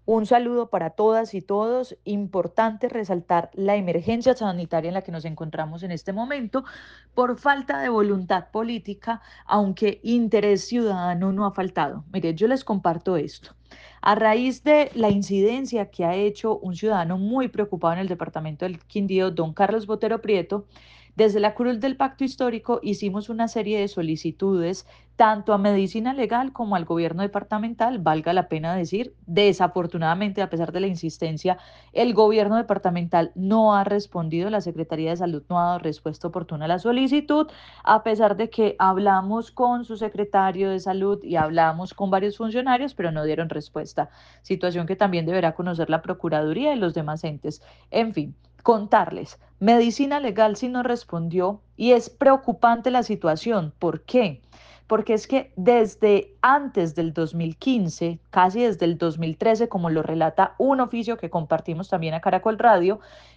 Un saludo para todas y todos. Importante resaltar la emergencia sanitaria en la que nos encontramos en este momento por falta de voluntad política, aunque interés ciudadano no ha faltado. Mire, yo les comparto esto. A raíz de la incidencia que ha hecho un ciudadano muy preocupado en el departamento del Quindío, don Carlos Botero Prieto, desde la Cruz del Pacto Histórico hicimos una serie de solicitudes tanto a Medicina Legal como al gobierno departamental. Valga la pena decir, desafortunadamente, a pesar de la insistencia, el gobierno departamental no ha respondido, la Secretaría de Salud no ha dado respuesta oportuna a la solicitud, a pesar de que hablamos con su secretario de Salud y hablamos con varios funcionarios, pero no dieron respuesta, situación que también deberá conocer la Procuraduría y los demás entes. En fin, contarles, Medicina Legal sí nos respondió y es preocupante la situación. ¿Por qué? Porque es que desde antes del 2015, casi desde el 2013, como lo relata un oficio que compartimos también a Caracol Radio,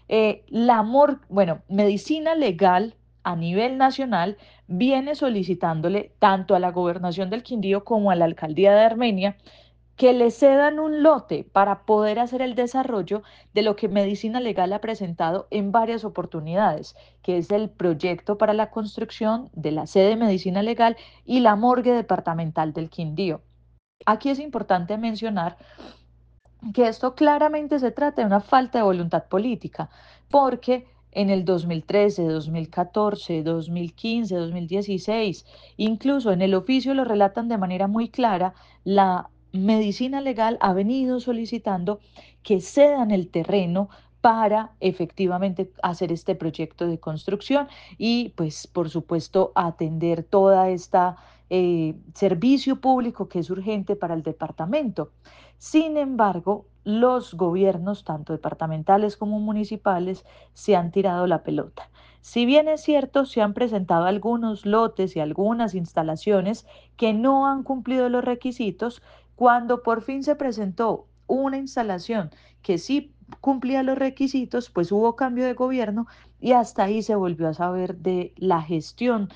Medicina Legal a nivel nacional viene solicitándole tanto a la gobernación del Quindío como a la alcaldía de Armenia que le cedan un lote para poder hacer el desarrollo de lo que Medicina Legal ha presentado en varias oportunidades, que es el proyecto para la construcción de la sede de Medicina Legal y la morgue departamental del Quindío. Aquí es importante mencionar que esto claramente se trata de una falta de voluntad política, porque en el 2013, 2014, 2015, 2016, incluso en el oficio lo relatan de manera muy clara, la Medicina Legal ha venido solicitando que cedan el terreno para efectivamente hacer este proyecto de construcción y pues por supuesto atender toda esta servicio público que es urgente para el departamento. Sin embargo, los gobiernos, tanto departamentales como municipales, se han tirado la pelota. Si bien es cierto, se han presentado algunos lotes y algunas instalaciones que no han cumplido los requisitos, cuando por fin se presentó una instalación que sí cumplía los requisitos, pues hubo cambio de gobierno y hasta ahí se volvió a saber de la gestión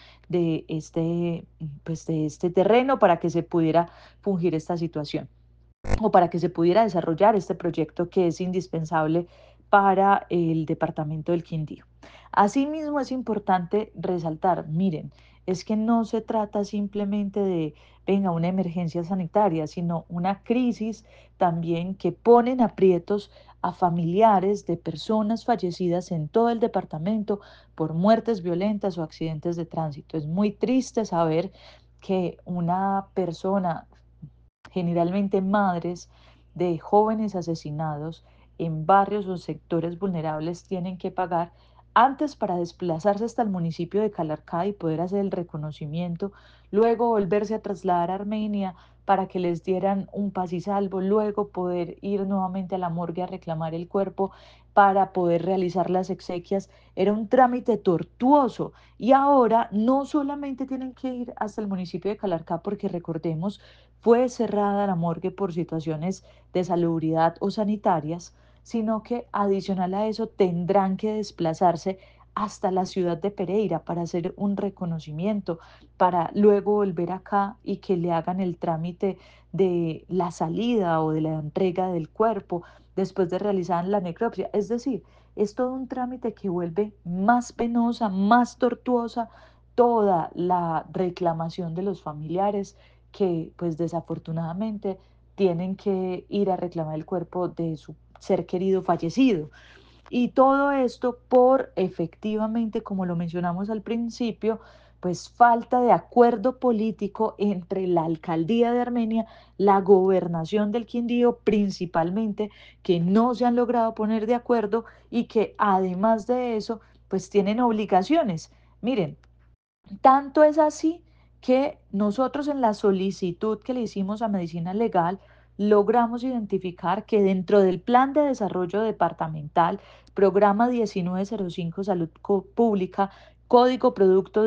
de este terreno para que se pudiera fungir esta situación o para que se pudiera desarrollar este proyecto que es indispensable para el departamento del Quindío. Asimismo, es importante resaltar, miren, es que no se trata simplemente de, venga, una emergencia sanitaria, sino una crisis también que pone en aprietos a familiares de personas fallecidas en todo el departamento por muertes violentas o accidentes de tránsito. Es muy triste saber que una persona, generalmente madres de jóvenes asesinados en barrios o sectores vulnerables, tienen que pagar antes para desplazarse hasta el municipio de Calarcá y poder hacer el reconocimiento, luego volverse a trasladar a Armenia para que les dieran un paz y salvo, luego poder ir nuevamente a la morgue a reclamar el cuerpo para poder realizar las exequias. Era un trámite tortuoso y ahora no solamente tienen que ir hasta el municipio de Calarcá, porque recordemos, fue cerrada la morgue por situaciones de salubridad o sanitarias, sino que adicional a eso tendrán que desplazarse hasta la ciudad de Pereira para hacer un reconocimiento, para luego volver acá y que le hagan el trámite de la salida o de la entrega del cuerpo después de realizar la necropsia. Es decir, es todo un trámite que vuelve más penosa, más tortuosa toda la reclamación de los familiares que pues desafortunadamente tienen que ir a reclamar el cuerpo de su ser querido fallecido. Y todo esto por efectivamente, como lo mencionamos al principio, pues falta de acuerdo político entre la alcaldía de Armenia, la gobernación del Quindío principalmente, que no se han logrado poner de acuerdo y que además de eso, pues tienen obligaciones. Miren, tanto es así que nosotros en la solicitud que le hicimos a Medicina Legal logramos identificar que dentro del Plan de Desarrollo Departamental, Programa 1905 Salud Pública, Código Producto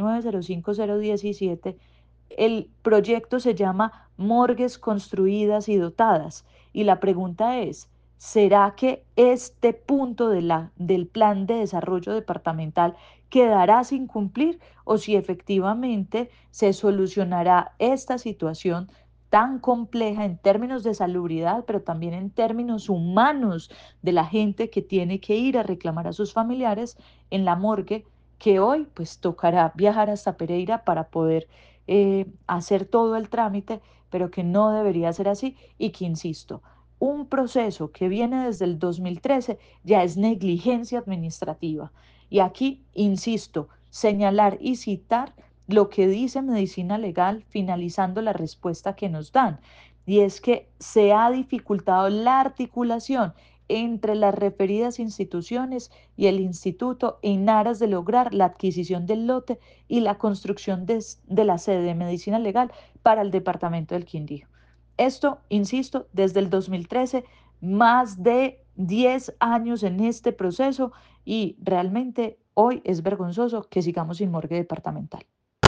1905017, el proyecto se llama Morgues Construidas y Dotadas. Y la pregunta es, ¿será que este punto del Plan de Desarrollo Departamental quedará sin cumplir o si efectivamente se solucionará esta situación tan compleja en términos de salubridad, pero también en términos humanos de la gente que tiene que ir a reclamar a sus familiares en la morgue, que hoy pues tocará viajar hasta Pereira para poder hacer todo el trámite, pero que no debería ser así y que, insisto, un proceso que viene desde el 2013 ya es negligencia administrativa. Y aquí, insisto, señalar y citar lo que dice Medicina Legal finalizando la respuesta que nos dan. Y es que se ha dificultado la articulación entre las referidas instituciones y el instituto en aras de lograr la adquisición del lote y la construcción de la sede de medicina legal para el departamento del Quindío. Esto, insisto, desde el 2013, más de 10 años en este proceso y realmente hoy es vergonzoso que sigamos sin morgue departamental.